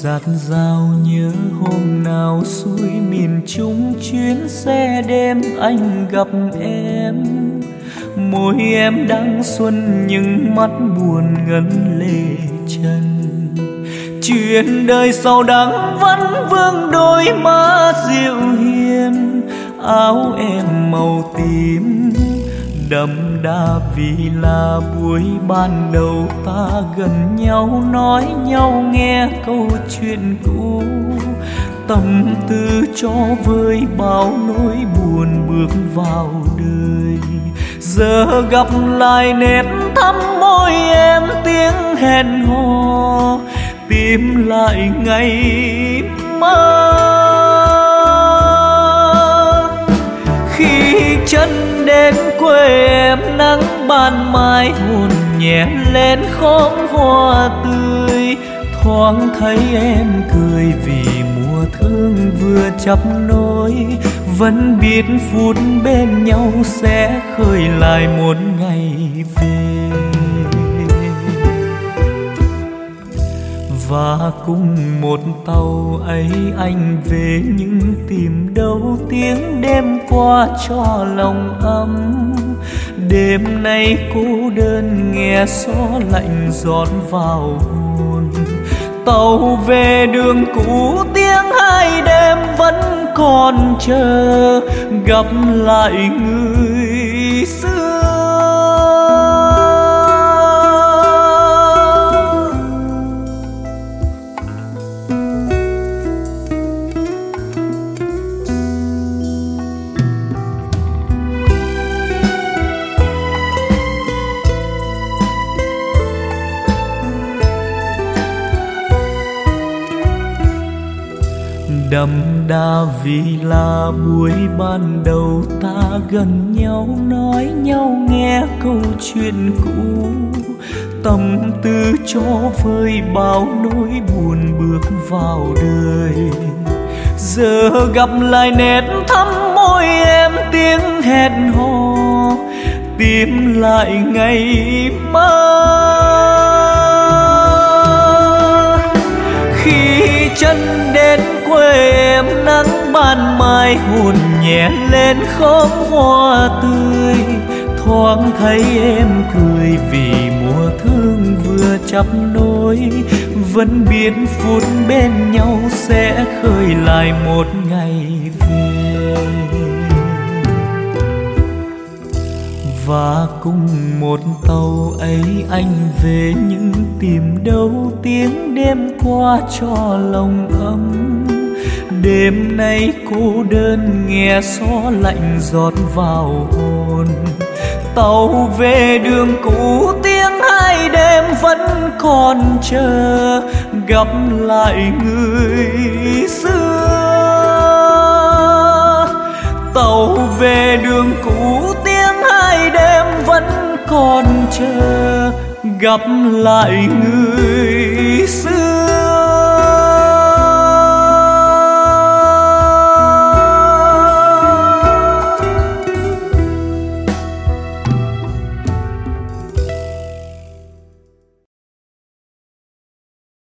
Dạt dào nhớ hôm nào xuôi miền Trung chuyến xe đêm anh gặp em. Môi em đang xuân nhưng mắt buồn ngấn lệ chân. Chuyện đời sau đắng vẫn vương đôi má dịu hiền. Áo em màu tím đậm đà vì là buổi ban đầu ta gần nhau, nói nhau nghe câu chuyện cũ. Tâm tư cho vơi bao nỗi buồn bước vào đời. Giờ gặp lại nét thắm môi em, tiếng hẹn hò tìm lại ngày mơ. Khi chân đến quê em nắng ban mai hồn nhẹ lên khóm hoa tươi. Thoáng thấy em cười vì mùa thương vừa chắp nối. Vẫn biết phút bên nhau sẽ khơi lại một ngày về. Và cùng một tàu ấy anh về nhưng tìm đâu tiếng đêm qua cho lòng ấm. Đêm nay cô đơn nghe gió lạnh giọt vào hồn. Tàu về đường cũ tiếng hai đêm vẫn còn chờ gặp lại người xưa. Đậm đà vì là buổi ban đầu ta gần nhau, nói nhau nghe câu chuyện cũ. Tâm tư cho vơi bao nỗi buồn bước vào đời. Giờ gặp lại nét thắm môi em, tiếng hẹn hò tìm lại ngày mơ. Khi chân đến quê em nắng ban mai hồn nhẹ lên khóm hoa tươi. Thoáng thấy em cười vì mùa thương vừa chắp nối. Vẫn biết phút bên nhau sẽ khơi lại một ngày về. Và cùng một tàu ấy anh về nhưng tìm đâu tiếng đêm qua cho lòng ấm. Đêm nay cô đơn nghe gió lạnh giọt vào hồn. Tàu về đường cũ tiếng hai đêm vẫn còn chờ gặp lại người xưa. Tàu về đường cũ tiếng hai đêm vẫn còn chờ gặp lại người xưa.